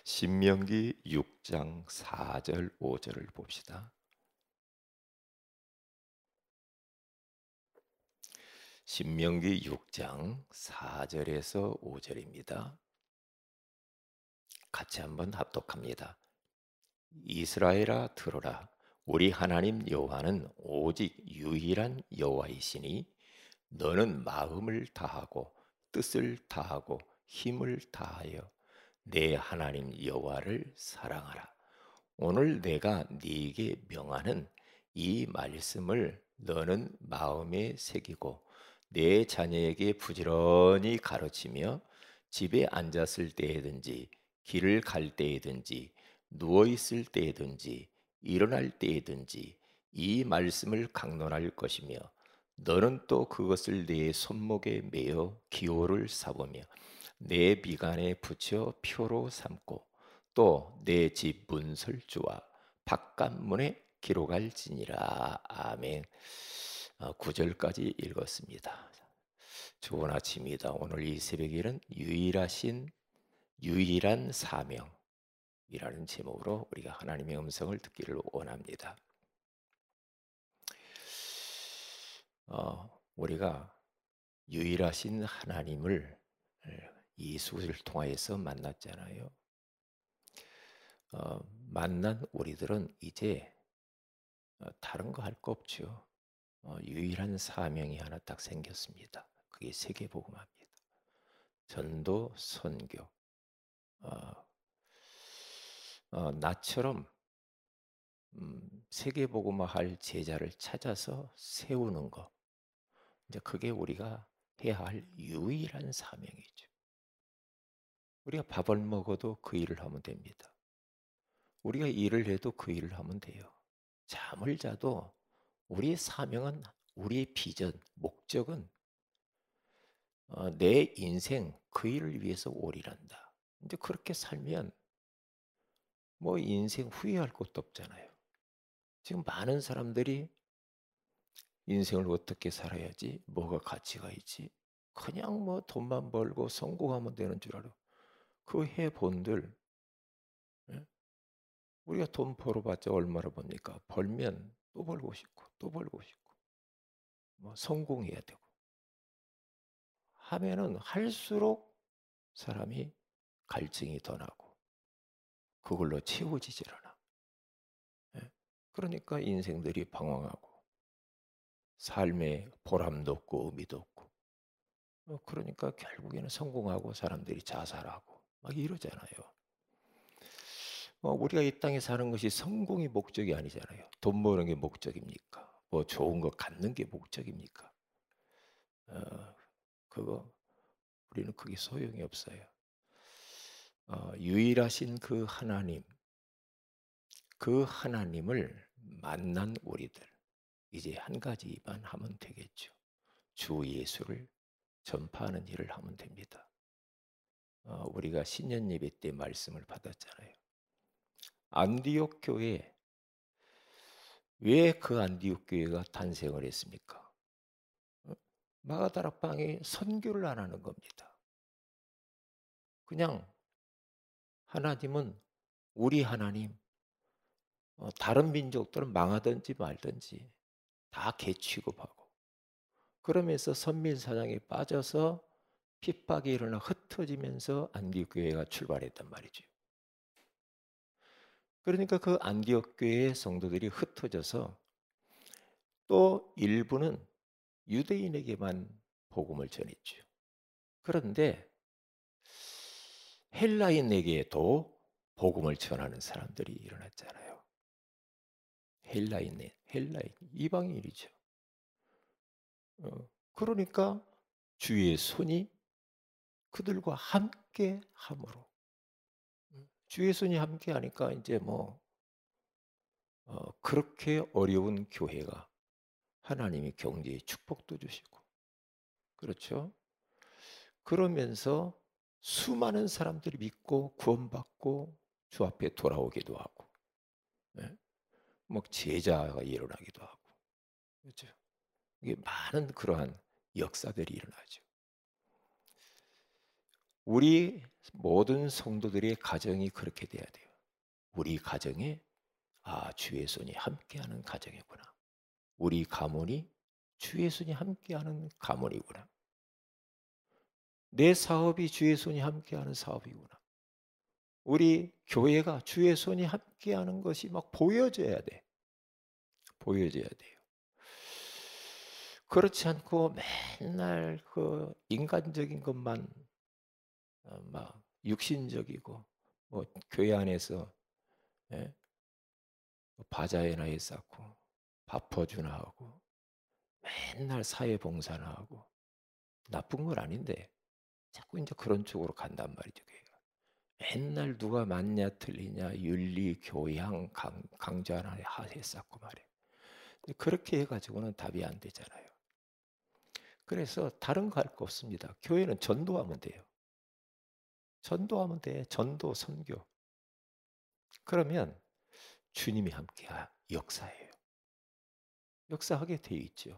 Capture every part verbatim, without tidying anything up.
신명기 육 장 사 절 오 절을 봅시다. 신명기 육 장 사 절에서 오 절입니다. 같이 한번 합독합니다. 이스라엘아 들으라. 우리 하나님 여호와는 오직 유일한 여호와이시니 너는 마음을 다하고 뜻을 다하고 힘을 다하여 내 하나님 여호와를 사랑하라. 오늘 내가 네게 명하는 이 말씀을 너는 마음에 새기고 내 자녀에게 부지런히 가르치며 집에 앉았을 때에든지 길을 갈 때에든지 누워 있을 때에든지 일어날 때에든지 이 말씀을 강론할 것이며 너는 또 그것을 네 손목에 매어 기호를 삼으며 내 비간에 붙여 표로 삼고 또 내 집 문설주와 바깥문에 기록할지니라. 아멘. 어, 구 절까지 읽었습니다. 좋은 아침이다. 오늘 이 새벽에는 유일하신 유일한 사명이라는 제목으로 우리가 하나님의 음성을 듣기를 원합니다. 어, 우리가 유일하신 하나님을 예수를 통하여서 만났잖아요. 어, 만난 우리들은 이제 어, 다른 거 할 거 없죠. 어, 유일한 사명이 하나 딱 생겼습니다. 그게 세계복음화입니다. 전도, 선교. 어, 어, 나처럼 음, 세계복음화할 제자를 찾아서 세우는 거. 이제 그게 우리가 해야 할 유일한 사명이죠. 우리가 밥을 먹어도 그 일을 하면 됩니다. 우리가 일을 해도 그 일을 하면 돼요. 잠을 자도 우리의 사명은, 우리의 비전, 목적은 어, 내 인생 그 일을 위해서 올인한다. 이제 그렇게 살면 뭐 인생 후회할 것도 없잖아요. 지금 많은 사람들이 인생을 어떻게 살아야지, 뭐가 가치가 있지, 그냥 뭐 돈만 벌고 성공하면 되는 줄 알아. 그 해본들, 예? 우리가 돈 벌어봤자 얼마나 법니까? 벌면 또 벌고 싶고 또 벌고 싶고 뭐 성공해야 되고 하면은 할수록 사람이 갈증이 더 나고 그걸로 채워지질 않아. 예? 그러니까 인생들이 방황하고 삶에 보람도 없고 의미도 없고 어, 그러니까 결국에는 성공하고 사람들이 자살하고 막 이러잖아요. 어, 우리가 이 땅에 사는 것이 성공이 목적이 아니잖아요. 돈 버는 게 목적입니까? 뭐 좋은 거 갖는 게 목적입니까? 어, 그거 우리는 그게 소용이 없어요. 어, 유일하신 그 하나님, 그 하나님을 만난 우리들 이제 한 가지만 하면 되겠죠. 주 예수를 전파하는 일을 하면 됩니다. 어, 우리가 신년 예배 때 말씀을 받았잖아요. 안디옥 교회, 왜 그 안디옥 교회가 탄생을 했습니까? 어? 마가다락방에 선교를 안 하는 겁니다. 그냥 하나님은 우리 하나님, 어, 다른 민족들은 망하든지 말든지 다 개취급하고 그러면서 선민사상에 빠져서 핍박이 일어나 흩어지면서 안디옥 교회가 출발했단 말이죠. 그러니까 그 안디옥 교회의 성도들이 흩어져서 또 일부는 유대인에게만 복음을 전했죠. 그런데 헬라인에게도 복음을 전하는 사람들이 일어났잖아요. 헬라인, 헬라인, 이방인이죠. 어, 그러니까 주의 손이 그들과 함께 함으로 주의 손이 함께 하니까 이제 뭐 어, 그렇게 어려운 교회가 하나님이 경제의 축복도 주시고 그렇죠. 그러면서 수많은 사람들이 믿고 구원받고 주 앞에 돌아오기도 하고, 예? 뭐 제자가 일어나기도 하고, 그렇죠. 이게 많은 그러한 역사들이 일어나죠. 우리 모든 성도들의 가정이 그렇게 돼야 돼요. 우리 가정에 아, 주의 손이 함께하는 가정이구나. 우리 가문이 주의 손이 함께하는 가문이구나. 내 사업이 주의 손이 함께하는 사업이구나. 우리 교회가 주의 손이 함께하는 것이 막 보여져야 돼. 보여져야 돼요. 그렇지 않고 맨날 그 인간적인 것만 어, 막 육신적이고 뭐 교회 안에서 예? 바자회나 해 쌓고 밥퍼주나 하고 맨날 사회봉사나 하고 나쁜 건 아닌데 자꾸 이제 그런 쪽으로 간단 말이죠. 교회가. 맨날 누가 맞냐 틀리냐 윤리 교양 강, 강조 하나 해 쌓고 말이에요. 그렇게 해가지고는 답이 안 되잖아요. 그래서 다른 거 할 거 없습니다. 교회는 전도하면 돼요. 전도하면 돼. 전도, 선교. 그러면 주님이 함께 역사해요. 역사하게 돼 있죠.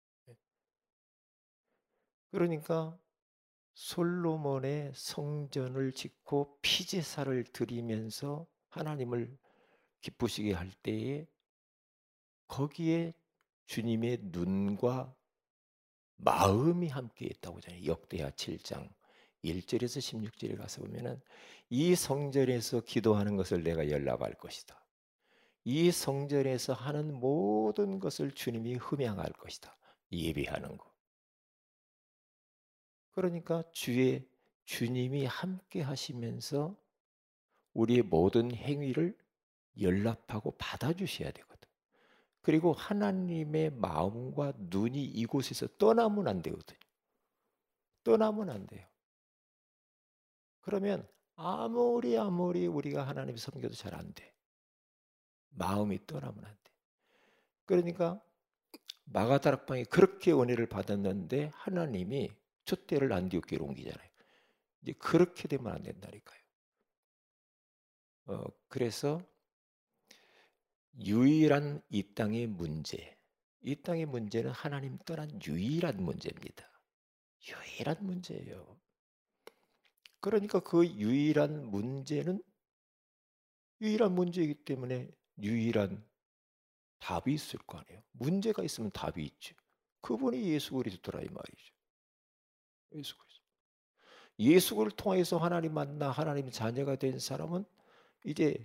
그러니까 솔로몬의 성전을 짓고 피제사를 드리면서 하나님을 기쁘시게 할 때에 거기에 주님의 눈과 마음이 함께 있다고 하잖아요. 역대하 칠 장 일 절에서 십육 절에 가서 보면은 이 성전에서 기도하는 것을 내가 열납할 것이다. 이 성전에서 하는 모든 것을 주님이 흠양할 것이다. 예배하는 거. 그러니까 주의 주님이 함께 하시면서 우리의 모든 행위를 연락하고 받아주셔야 되거든. 그리고 하나님의 마음과 눈이 이곳에서 떠나면 안 되거든요. 떠나면 안 돼요. 그러면 아무리 아무리 우리가 하나님 섬겨도 잘 안 돼. 마음이 떠나면 안 돼. 그러니까 마가다락방이 그렇게 은혜를 받았는데 하나님이 촛대를 안디옥교로 옮기잖아요. 이제 그렇게 되면 안 된다니까요. 어, 그래서 유일한 이 땅의 문제, 이 땅의 문제는 하나님 떠난 유일한 문제입니다. 유일한 문제예요. 그러니까 그 유일한 문제는 유일한 문제이기 때문에 유일한 답이 있을 거 아니에요. 문제가 있으면 답이 있죠. 그분이 예수 그리스도라 이 말이죠. 예수 그리스도. 예수를 통해서 하나님 만나 하나님 자녀가 된 사람은 이제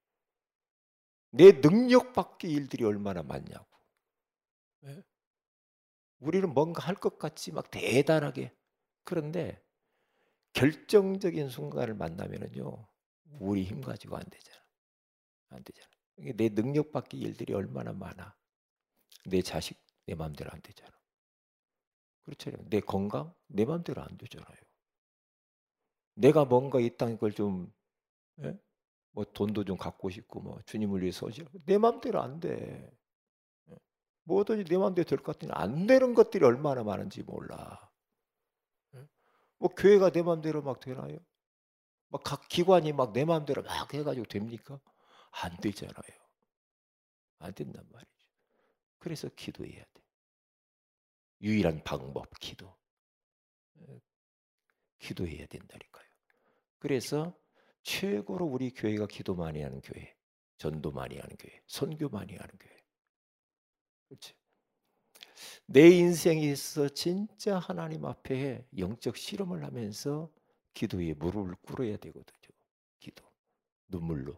내 능력 밖의 일들이 얼마나 많냐고. 예? 우리는 뭔가 할 것 같이 막 대단하게. 그런데 결정적인 순간을 만나면은요, 우리 힘 가지고 안 되잖아. 안 되잖아. 내 능력 밖의 일들이 얼마나 많아. 내 자식 내 마음대로 안 되잖아. 그렇잖아요. 내 건강 내 마음대로 안 되잖아요. 내가 뭔가 이 땅 걸 좀, 예? 뭐 돈도 좀 갖고 싶고 뭐 주님을 위해서 내 마음대로 안 돼. 예? 뭐든지 내 마음대로 될 것 같더니 안 되는 것들이 얼마나 많은지 몰라. 예? 뭐 교회가 내 마음대로 막 되나요? 막 각 기관이 막 내 마음대로 막 해가지고 됩니까? 안 되잖아요. 안 된단 말이죠. 그래서 기도해야 돼. 유일한 방법 기도. 예, 기도해야 된다니까요. 그래서 최고로 우리 교회가 기도 많이 하는 교회, 전도 많이 하는 교회, 선교 많이 하는 교회. 그렇지? 내 인생에 있어 진짜 하나님 앞에 영적 실험을 하면서 기도에 무릎을 꿇어야 되거든요. 기도, 눈물로.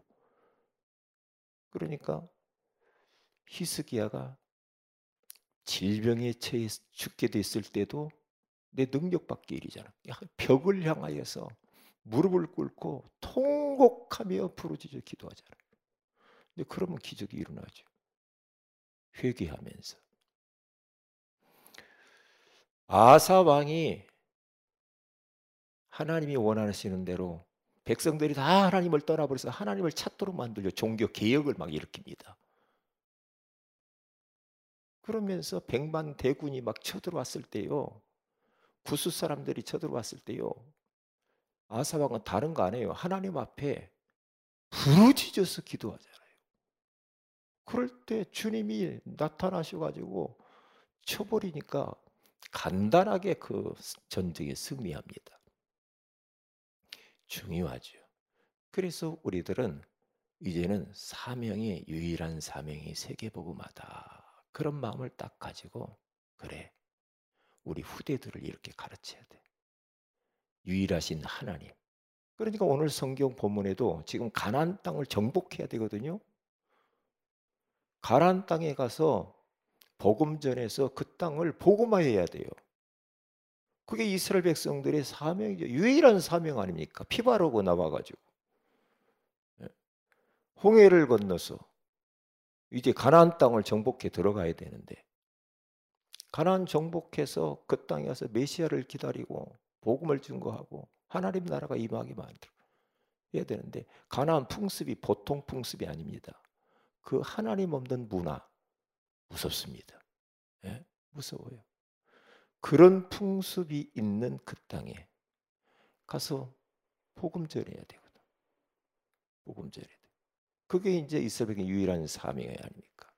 그러니까 히스기야가 질병에 처해 죽게 됐을 때도 내 능력 밖의 일이잖아. 벽을 향하여서 무릎을 꿇고 통곡하며 부르짖어 기도하잖아. 근데 그러면 기적이 일어나죠. 회개하면서. 아사 왕이 하나님이 원하시는 대로 백성들이 다 하나님을 떠나버려서 하나님을 찾도록 만들려 종교 개혁을 막 일으킵니다. 그러면서 백만 대군이 막 쳐들어왔을 때요. 구스 사람들이 쳐들어왔을 때요. 아사 왕은 다른 거 안 해요. 하나님 앞에 부르짖어서 기도하잖아요. 그럴 때 주님이 나타나셔가지고 쳐버리니까 간단하게 그 전쟁에 승리합니다. 중요하죠. 그래서 우리들은 이제는 사명이 유일한 사명이 세계복음화다. 그런 마음을 딱 가지고 그래 우리 후대들을 이렇게 가르쳐야 돼. 유일하신 하나님. 그러니까 오늘 성경 본문에도 지금 가나안 땅을 정복해야 되거든요. 가나안 땅에 가서 복음 전해서 그 땅을 복음화해야 돼요. 그게 이스라엘 백성들의 사명이죠. 유일한 사명 아닙니까? 피 바르고 나와가지고 홍해를 건너서 이제 가나안 땅을 정복해 들어가야 되는데 가나안 정복해서 그 땅에 가서 메시아를 기다리고 복음을 증거하고 하나님 나라가 임하게 만들어 해야 되는데 가나안 풍습이 보통 풍습이 아닙니다. 그 하나님 없는 문화 무섭습니다. 예? 무서워요. 그런 풍습이 있는 그 땅에 가서 복음 전해야 되거든. 복음 전해야 돼. 그게 이제 이스라엘의 유일한 사명이 아닙니까?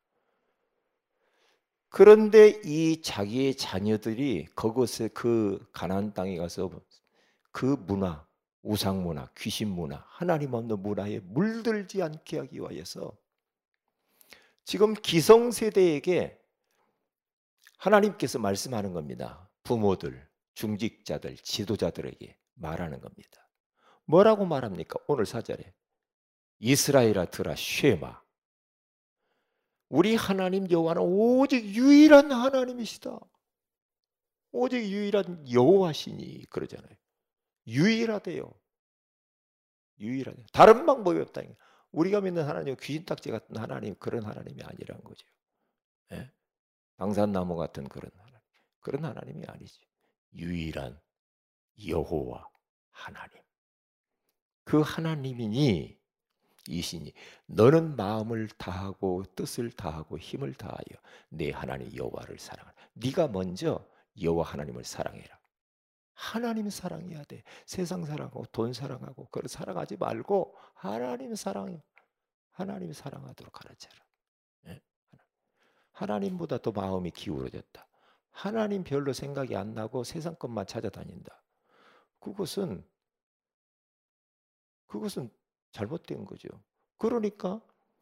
그런데 이 자기의 자녀들이 그곳에 그 가나안 땅에 가서 그 문화, 우상 문화, 귀신 문화, 하나님 없는 문화에 물들지 않게 하기 위해서 지금 기성세대에게 하나님께서 말씀하는 겁니다. 부모들, 중직자들, 지도자들에게 말하는 겁니다. 뭐라고 말합니까? 오늘 사절에 이스라엘아 들아 쉐마 우리 하나님 여호와는 오직 유일한 하나님이시다. 오직 유일한 여호와시니 그러잖아요. 유일하대요. 유일하대. 다른 방법이 없다. 우리가 믿는 하나님은 귀신딱지 같은 하나님 그런 하나님이 아니란 거죠. 예? 방산나무 같은 그런 하나님. 그런 하나님이 아니지. 유일한 여호와 하나님. 그 하나님이니 이시니 너는 마음을 다하고 뜻을 다하고 힘을 다하여 내 하나님 여호와를 사랑하라. 네가 먼저 여호와 하나님을 사랑해라. 하나님 사랑해야 돼. 세상 사랑하고 돈 사랑하고 그걸 사랑하지 말고 하나님 사랑 하나님 사랑하도록 가르쳐라. 예? 하나님보다 더 마음이 기울어졌다. 하나님 별로 생각이 안 나고 세상 것만 찾아다닌다. 그것은 그것은 잘못된 거죠. 그러니까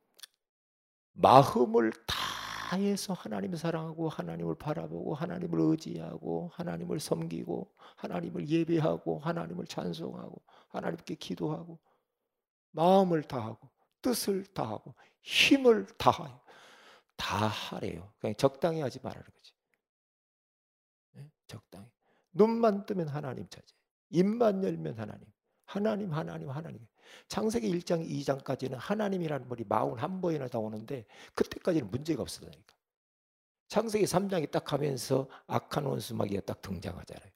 마음을 다해서 하나님을 사랑하고 하나님을 바라보고 하나님을 의지하고 하나님을 섬기고 하나님을 예배하고 하나님을 찬송하고 하나님께 기도하고 마음을 다하고 뜻을 다하고 힘을 다하여 다 하래요. 그냥 적당히 하지 말라는 거지. 네? 적당히. 눈만 뜨면 하나님 찾아. 입만 열면 하나님. 하나님 하나님 하나님. 창세기 일 장 이 장까지는 하나님이라는 말이 사십일 번이나 나오는데 그때까지는 문제가 없었다니까. 창세기 삼 장이 딱 하면서 악한 원수 마귀가 딱 등장하잖아요.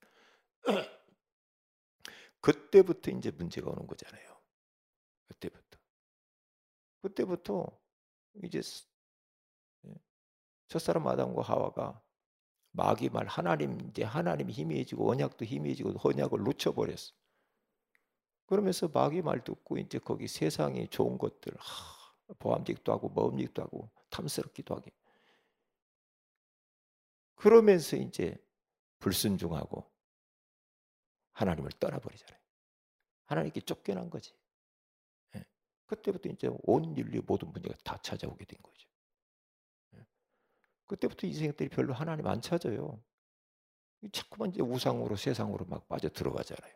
그때부터 이제 문제가 오는 거잖아요. 그때부터. 그때부터 이제 첫사람 아담과 하와가 마귀 말 하나님 이제 하나님이 희미해지고 언약도 희미해지고 언약을 놓쳐버렸어. 그러면서 마귀 말 듣고 이제 거기 세상에 좋은 것들 하, 보암직도 하고 먹음직도 하고 탐스럽기도 하게. 그러면서 이제 불순종하고 하나님을 떠나버리잖아요. 하나님께 쫓겨난 거지. 예. 그때부터 이제 온 인류 모든 문제가 다 찾아오게 된 거죠. 예. 그때부터 인생들이 별로 하나님 안 찾아요. 자꾸만 이제 우상으로 세상으로 막 빠져 들어가잖아요.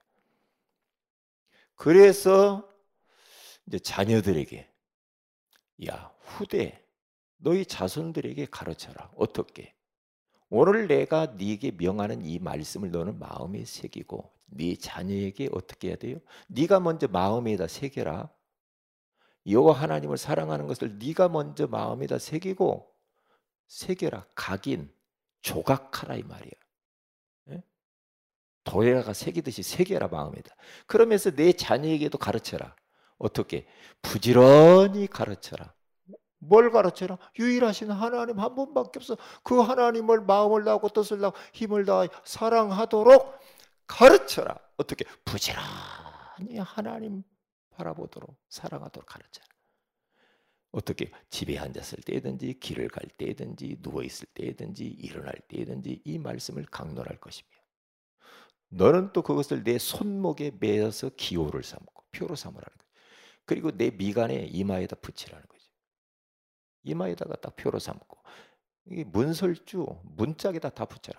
그래서 이제 자녀들에게 야 후대 너희 자손들에게 가르쳐라. 어떻게? 오늘 내가 네게 명하는 이 말씀을 너는 마음에 새기고 네 자녀에게 어떻게 해야 돼요? 네가 먼저 마음에다 새겨라. 여호와 하나님을 사랑하는 것을 네가 먼저 마음에다 새기고 새겨라. 각인, 조각하라 이 말이야. 예? 도에다가 새기듯이 새겨라 마음에다. 그러면서 내 자녀에게도 가르쳐라. 어떻게? 부지런히 가르쳐라. 뭘 가르쳐라? 유일하신 하나님 한 분밖에 없어. 그 하나님을 마음을 다하고 뜻을 다하고 힘을 다하여 사랑하도록 가르쳐라. 어떻게? 부지런히 하나님 바라보도록 사랑하도록 가르쳐라. 어떻게? 집에 앉았을 때든지 길을 갈 때든지 누워있을 때든지 일어날 때든지 이 말씀을 강론할 것이며 너는 또 그것을 내 손목에 매어서 기호를 삼고 표로 삼으라는 거죠. 그리고 내 미간에 이마에다 붙이라는 거죠. 이마에다가 딱 표로 삼고 이게 문설주 문짝에다 다 붙여라.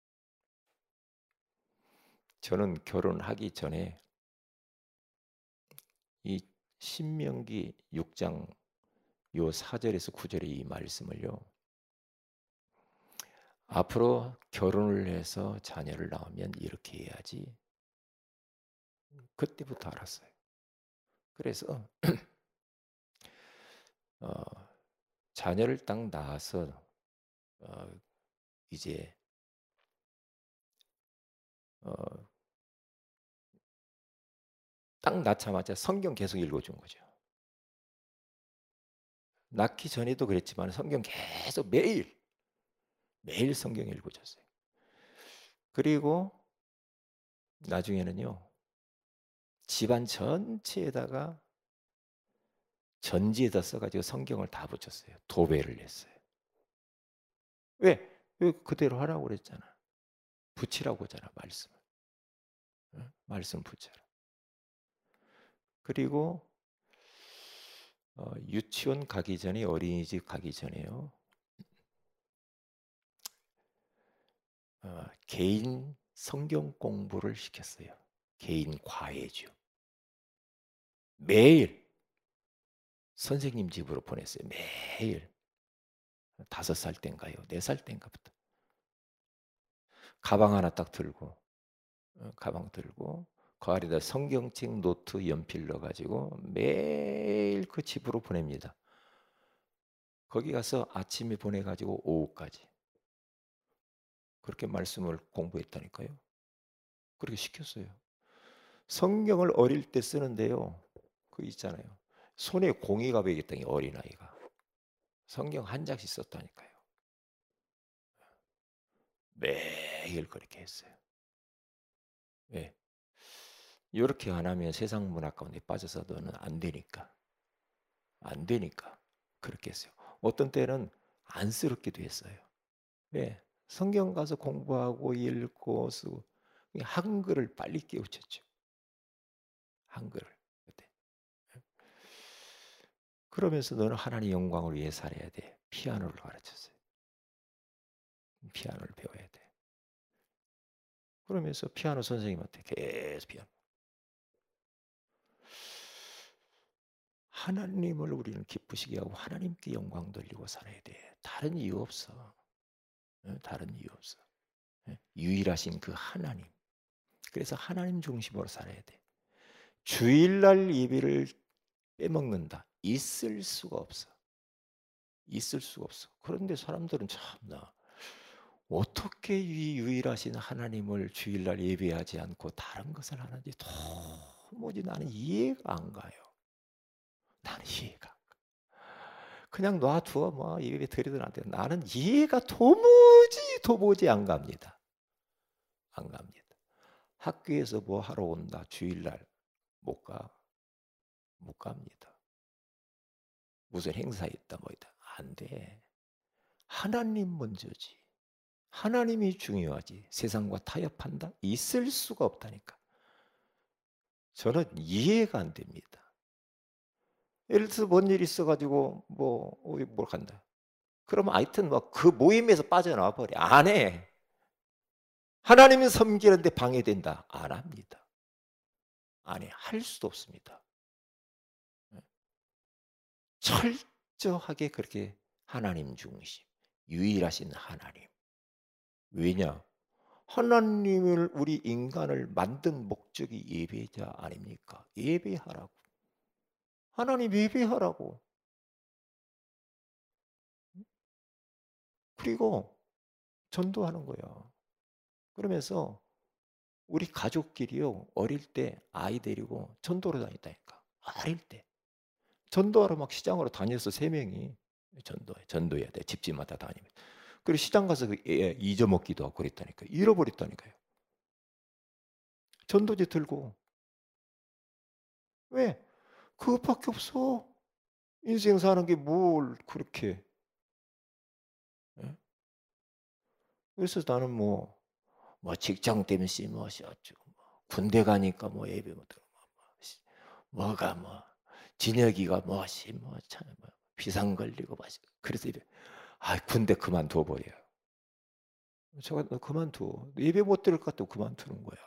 저는 결혼하기 전에 이 신명기 육 장 요 사 절에서 구 절의 이 말씀을요. 앞으로 결혼을 해서 자녀를 낳으면 이렇게 해야지. 그때부터 알았어요. 그래서 어, 자녀를 딱 낳아서 어, 이제 어, 딱 낳자마자 성경 계속 읽어준 거죠. 낳기 전에도 그랬지만 성경 계속 매일 매일 성경 읽어줬어요. 그리고 나중에는요 집안 전체에다가 전지에다 써가지고 성경을 다 붙였어요. 도배를 했어요. 왜? 왜 그대로 하라고 그랬잖아. 붙이라고 하잖아 말씀을. 응? 말씀 붙여라. 그리고 어, 유치원 가기 전에 어린이집 가기 전에요. 어, 개인 성경 공부를 시켰어요. 개인 과외죠. 매일 선생님 집으로 보냈어요. 매일. 다섯 살 땐가요? 네 살 땐가부터. 가방 하나 딱 들고, 어, 가방 들고, 그 아래다 성경책, 노트, 연필 넣어가지고 매일 그 집으로 보냅니다. 거기 가서 아침에 보내가지고 오후까지. 그렇게 말씀을 공부했다니까요. 그렇게 시켰어요. 성경을 어릴 때 쓰는데요. 그 있잖아요. 손에 공이 가ಬೇ겠다니 어린아이가. 성경 한 장씩 썼다니까요. 매일 그렇게 했어요. 왜? 이렇게 안 하면 세상 문화 가운데 빠져서 너는 안 되니까. 안 되니까. 그렇게 했어요. 어떤 때는 안쓰럽기도 했어요. 왜? 성경 가서 공부하고 읽고 쓰고 한글을 빨리 깨우쳤죠. 한글을. 그때. 그러면서 너는 하나님 영광을 위해 살아야 돼. 피아노를 가르쳤어요. 피아노를 배워야 돼. 그러면서 피아노 선생님한테 계속 피아노. 하나님을 우리는 기쁘시게 하고 하나님께 영광 돌리고 살아야 돼. 다른 이유 없어. 다른 이유 없어. 유일하신 그 하나님. 그래서 하나님 중심으로 살아야 돼. 주일날 예배를 빼먹는다. 있을 수가 없어. 있을 수가 없어. 그런데 사람들은 참나 어떻게 이 유일하신 하나님을 주일날 예배하지 않고 다른 것을 하는지 도무지 나는 이해가 안 가요. 나는 이해가 안 가. 그냥 놔두어 뭐 예배 드리든 안 되든 나는 이해가 도무지 도무지 안 갑니다. 안 갑니다. 학교에서 뭐 하러 온다. 주일날 못 가. 못 갑니다. 무슨 행사 있다 뭐 있다. 안 돼. 하나님 먼저지. 하나님이 중요하지. 세상과 타협한다? 있을 수가 없다니까. 저는 이해가 안 됩니다. 예를 들어서 뭔 일 있어가지고 뭐 뭘 간다. 그러면 하여튼 뭐 그 모임에서 빠져나와 버려. 안 해. 하나님을 섬기는데 방해된다. 안 합니다. 안 해. 할 수도 없습니다. 철저하게 그렇게 하나님 중심. 유일하신 하나님. 왜냐? 하나님을 우리 인간을 만든 목적이 예배자 아닙니까? 예배하라고. 하나님 예배하라고. 그리고 전도하는 거야. 그러면서 우리 가족끼리요. 어릴 때 아이 데리고 전도로 다녔다니까. 어릴 때. 전도하러 막 시장으로 다녔어. 세 명이. 전도해. 전도해야 돼. 집집마다 다니면. 그리고 시장 가서 그 애 잊어먹기도 하고 그랬다니까. 잃어버렸다니까요. 전도지 들고. 왜? 그것밖에 없어. 인생 사는 게 뭘 그렇게. 예? 그래서 나는 뭐 뭐 직장 때문에 씨무엇이 어쩌고 뭐 군대 가니까 뭐 예배 못하고 뭐, 뭐, 뭐가 뭐 진혁이가 뭐시 뭐참 뭐 비상 걸리고 마시 그래서 이래 아 군대 그만둬 버려요. 제가 너 그만둬. 예배 못 드릴 것 같다고 그만두는 거야.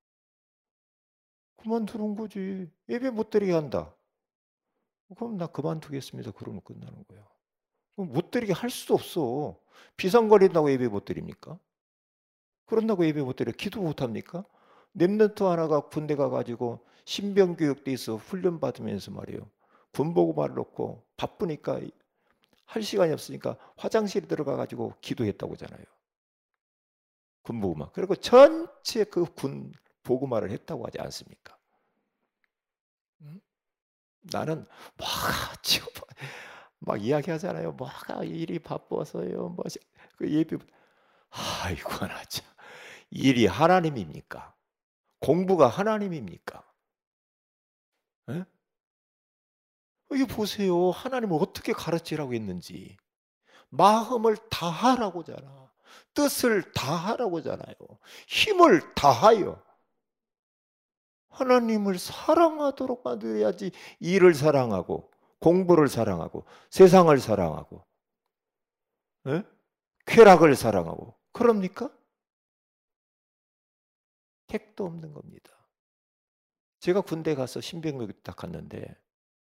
그만두는 거지. 예배 못 드리게 한다. 그럼 나 그만두겠습니다. 그러면 끝나는 거예요. 그럼 못 드리게 할 수도 없어. 비상거린다고 예배 못 드립니까? 그런다고 예배 못 드려 기도 못 합니까? 랩런트 하나가 군대 가가지고 신병교육돼 있어 훈련 받으면서 말이에요. 군복음화를 놓고 바쁘니까 할 시간이 없으니까 화장실에 들어가가지고 기도했다고 하잖아요. 군복음화. 그리고 전체 그 군 복음화를 했다고 하지 않습니까? 응? 나는 뭐가 지금 막 이야기하잖아요. 뭐가 일이 바빠서요. 뭐그 예배 아이고 나 참. 일이 하나님입니까? 공부가 하나님입니까? 예? 이게 보세요. 하나님을 어떻게 가르치라고 했는지. 마음을 다하라고잖아. 뜻을 다하라고잖아요. 힘을 다하여. 하나님을 사랑하도록 만들어야지 일을 사랑하고 공부를 사랑하고 세상을 사랑하고 예? 쾌락을 사랑하고 그럽니까? 택도 없는 겁니다. 제가 군대 가서 신병교육 딱 갔는데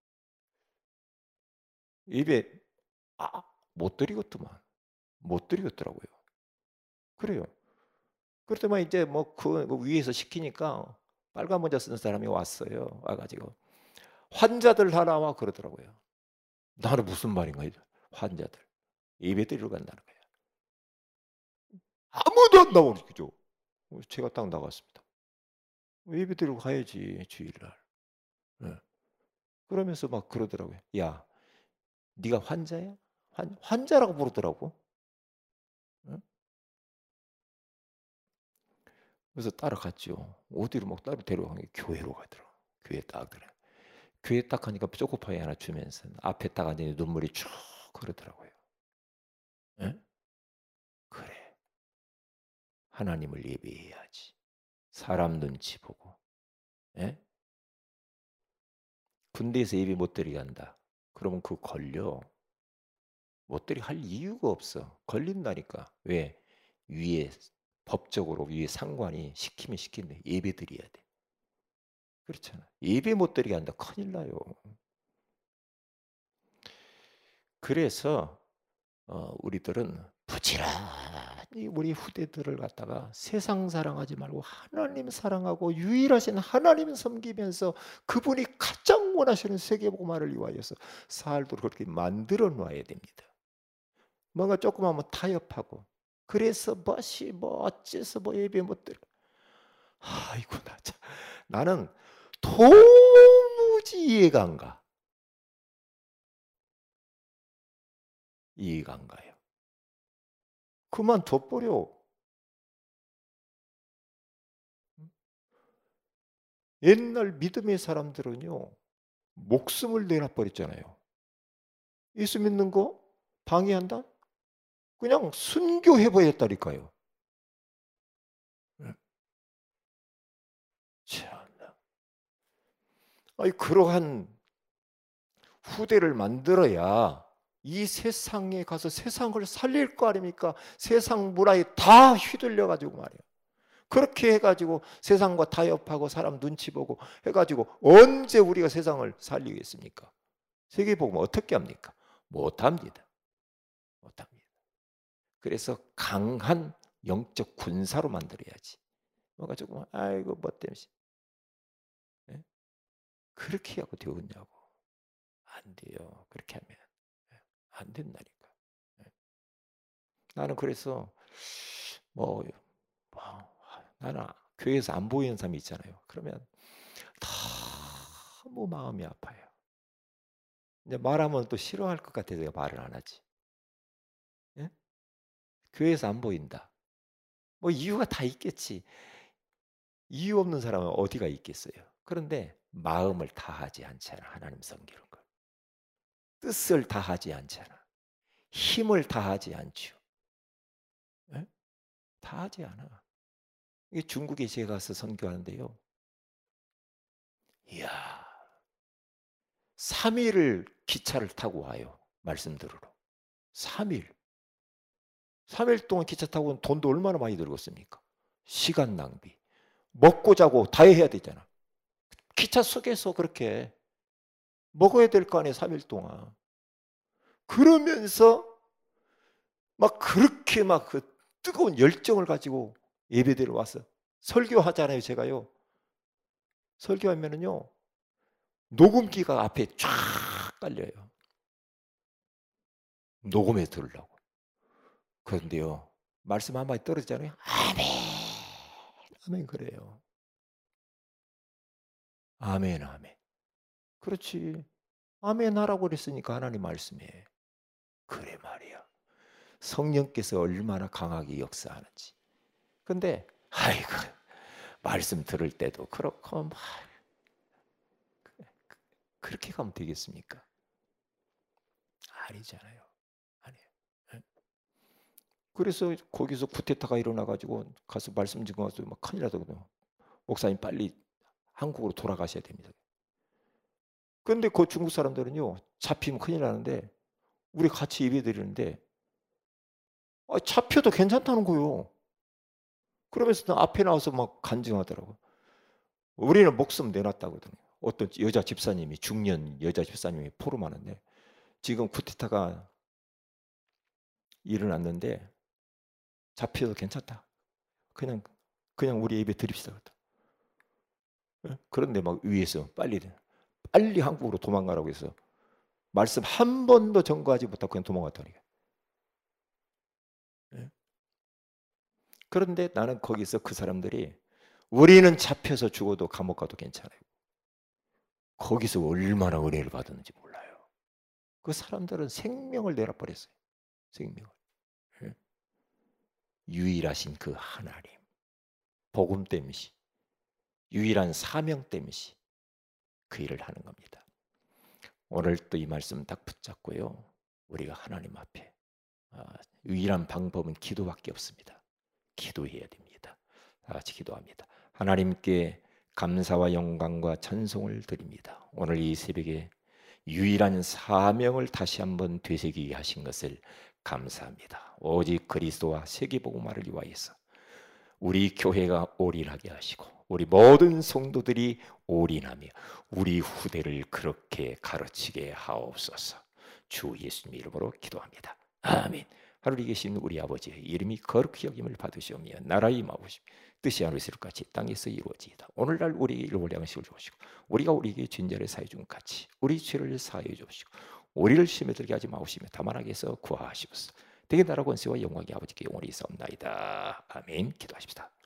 입에 아, 못 드리겠더만 못 드리겠더라고요. 그래요. 그렇더만 이제 뭐 그 위에서 시키니까 빨간 모자 쓰는 사람이 왔어요. 와가지고 환자들 다 나와 그러더라고요. 나는 무슨 말인가 환자들 예배 드리러 간다는 거예요. 아무도 안 나오는 거죠. 제가 딱 나갔습니다. 예배 드리러 가야지 주일날. 네. 그러면서 막 그러더라고요. 야, 네가 환자야? 환, 환자라고 부르더라고. 네? 그래서 따라갔죠. 어디로 막 따로 데려간 게 교회로 가더라고. 교회 딱 들어. 교회 딱 하니까 초코파이 하나 주면서 앞에 딱 앉으니 눈물이 쭉 흐르더라고요. 네? 그래. 하나님을 예배해야지. 사람 눈치 보고. 예? 군대에서 예배 못 드리게 한다. 그러면 그거 걸려. 못 드리게 할 이유가 없어. 걸린다니까. 왜? 위에 법적으로 위에 상관이 시키면 시킨대. 예배 드려야 돼. 그렇잖아. 예배 못 드리게 한다. 큰일 나요. 그래서 어, 우리들은 부지런히 우리 후대들을 갖다가 세상 사랑하지 말고 하나님 사랑하고 유일하신 하나님 섬기면서 그분이 가장 원하시는 세계복음화를 위하여서 살도록 그렇게 만들어 놔야 됩니다. 뭔가 조금 하면 타협하고 그래서 뭐시 뭐 어째서 뭐 예배 못 드려. 아이고 나 참. 나는 도무지 이해가 안 가. 이해가 안 가요. 그만 둬버려. 옛날 믿음의 사람들은요. 목숨을 내놔버렸잖아요. 예수 믿는 거 방해한다? 그냥 순교해버렸다니까요. 참나. 아니 그러한 후대를 만들어야 이 세상에 가서 세상을 살릴 거 아닙니까? 세상 문화에 다 휘둘려 가지고 말이에요. 그렇게 해가지고 세상과 타협하고 사람 눈치 보고 해가지고 언제 우리가 세상을 살리겠습니까? 세계복음 어떻게 합니까? 못합니다. 못합니다. 그래서 강한 영적 군사로 만들어야지. 뭔가 조금 아이고 뭐 때문에 네? 그렇게 하고 되었냐고. 안 돼요. 그렇게 하면 네? 안 된다니까. 네? 나는 그래서 뭐, 뭐 나는 교회에서 안 보이는 사람이 있잖아요. 그러면 너무 마음이 아파요. 이제 말하면 또 싫어할 것 같아서 말을 안 하지. 예? 교회에서 안 보인다. 뭐 이유가 다 있겠지. 이유 없는 사람은 어디가 있겠어요. 그런데 마음을 다하지 않잖아. 하나님 섬기는 걸. 뜻을 다하지 않잖아. 힘을 다하지 않죠. 예? 다하지 않아. 이게 중국에 제가 가서 선교하는데요. 이야, 삼 일을 기차를 타고 와요. 말씀 들으러. 삼 일. 삼 일 동안 기차 타고 온 돈도 얼마나 많이 들었습니까? 시간 낭비. 먹고 자고 다 해야 되잖아. 기차 속에서 그렇게 먹어야 될 거 아니에요, 삼 일 동안. 그러면서 막 그렇게 막 그 뜨거운 열정을 가지고 예배드리러 와서 설교하잖아요, 제가요. 설교하면은요, 녹음기가 앞에 쫙 깔려요. 녹음해 들으려고. 그런데요, 말씀 한마디 떨어지잖아요. 아멘. 아멘 그래요. 아멘, 아멘. 그렇지. 아멘 하라고 그랬으니까 하나님 말씀에. 그래 말이야. 성령께서 얼마나 강하게 역사하는지. 근데 아이고 말씀 들을 때도 그렇고 막 그렇게 가면 되겠습니까? 아니잖아요. 아니에요. 예? 그래서 거기서 쿠데타가 일어나가지고 가서 말씀 증거해서 막 큰일 나거든요. 목사님 빨리 한국으로 돌아가셔야 됩니다. 그런데 그 중국 사람들은요 잡히면 큰일 나는데 우리 같이 예배 드리는데 아, 잡혀도 괜찮다는 거예요. 그러면서 앞에 나와서 막 간증하더라고. 우리는 목숨 내놨다거든요. 어떤 여자 집사님이 중년 여자 집사님이 포럼하는데 지금 쿠데타가 일어났는데 잡혀도 괜찮다. 그냥 그냥 우리 예배 드립시다. 그런데 막 위에서 빨리 빨리 한국으로 도망가라고 해서 말씀 한 번도 전거하지 못하고 그냥 도망갔다니. 그런데 나는 거기서 그 사람들이 우리는 잡혀서 죽어도 감옥 가도 괜찮아요. 거기서 얼마나 은혜를 받았는지 몰라요. 그 사람들은 생명을 내려버렸어요. 생명을. 유일하신 그 하나님. 복음 때문이 유일한 사명 때문이 그 일을 하는 겁니다. 오늘 또 이 말씀 딱 붙잡고요. 우리가 하나님 앞에 유일한 방법은 기도밖에 없습니다. 기도해야 됩니다. 다 같이 기도합니다. 하나님께 감사와 영광과 찬송을 드립니다. 오늘 이 새벽에 유일한 사명을 다시 한번 되새기게 하신 것을 감사합니다. 오직 그리스도와 세계복음화를 위하여서 우리 교회가 올인하게 하시고 우리 모든 성도들이 올인하며 우리 후대를 그렇게 가르치게 하옵소서. 주 예수님 이름으로 기도합니다. 아멘. 하늘에 계신 우리 아버지의 이름이 거룩히 여김을 받으시오며 나라의 마음이시며 뜻이 하늘에서 같이 땅에서 이루어지이다. 오늘날 우리에게 일용할 양식을 주시고 우리가 우리에게 죄인들을 사해 준 같이 우리 죄를 사해 주시고 우리를 시험에 들게 하지 마시며 다만하게 해서 구하시옵소서. 되게 나라 권세와 영광이 아버지께 영원히 있사옵나이다. 아멘. 기도하십시다.